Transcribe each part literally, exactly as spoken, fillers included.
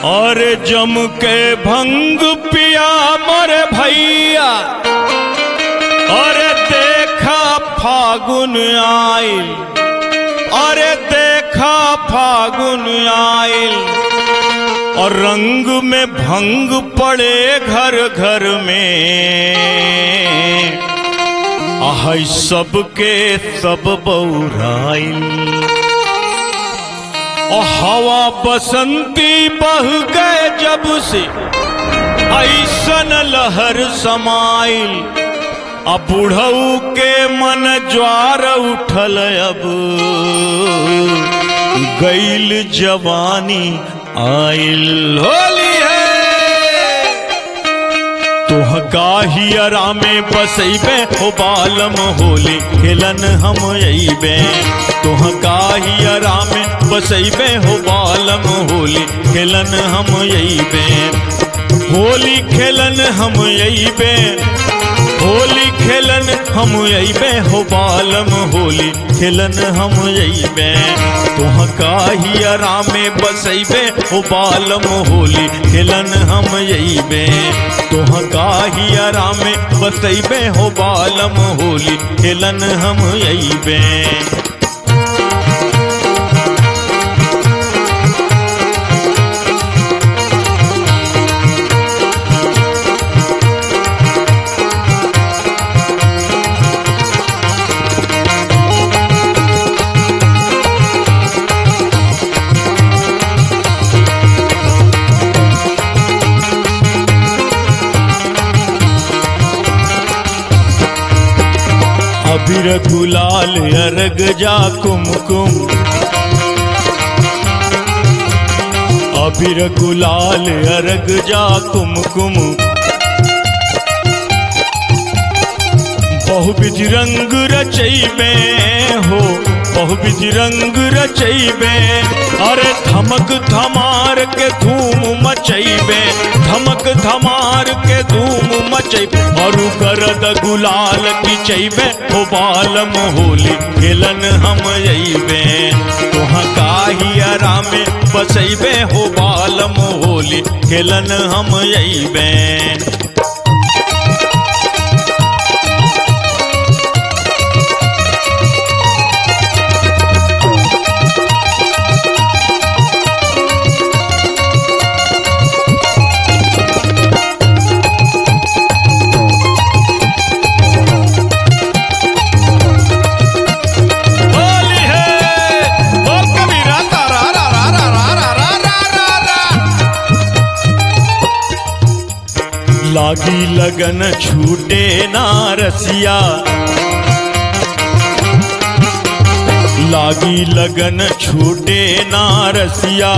और जम के भंग पिया मोरे भैया, और देखा फागुन आइल, और देखा फागुन आइल, और रंग में भंग पड़े घर घर में। आह सबके सब बौराइल, और हवा बसंती बह गए जब से ऐसन लहर समाइल। अब बुढ़ऊ के मन ज्वार उठल, अब गईल जवानी आइल। होली है तुह काही आरामे बसैबे हो बालम, होली खेलन हम अइबे। तुह काही आरामे बसैबे हो बालम, होली खेलन हम अइबे। होली खेलन हम अइबे, होली खेलन हम अइबे हो बालम, होली खेलन हम अइबे। तुह काही आरामे बसैबे हो बालम, होली खेलन हम अइबे। तुह काही आरामे बसैबे हो बालम, होली खेलन हम अइबे। अबीर गुलाल अर्ग जा कुमकुम, अबीर गुलाल अर्ग जा कुमकुम। बहुविध रंग रचैबे हो, बहुविध रंग रचैबे। अरे धमक धमार के धूम मचैबे, धमक धमार के धूम मचैबे। और गरद गुलाल किचैबे हो बालम, होली खेलन हम अइबे। तुह काही आरामे बसैबे हो बालम, होली खेलन हम अइबे। लागी लगन छूटे ना रसिया, लागी लगन छूटे ना रसिया।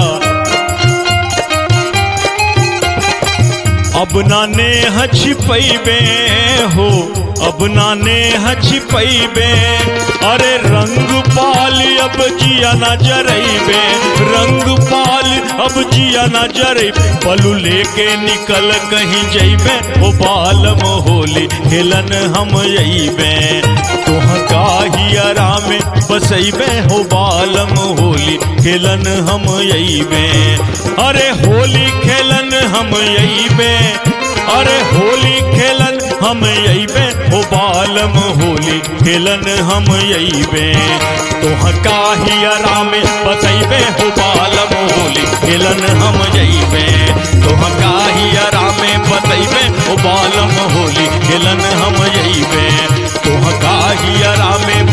अब ना नेह छिपैबे हो, अब ना नेह छिपैबे। अरे रंग पाल अब जिया न जरैबे, रंग पाल अब जिया न जरैबे। पलू लेके निकल कहीं जइबे हो बालम, होली खेलन हम अइबे। तुह काही आरामे बसैबे हो बालम, होली खेलन हम अइबे। अरे होली खेलन हम अइबे, अरे होली खेलन हम अइबे हो बालम, होली खेलन हम अइबे। तुह काही आरामे बसैबे हो बालम, होली खेलन हम अइबे। तुह काही आरामे बसैबे हो बालम, होली खेलन हम अइबे। तुह काही आरामे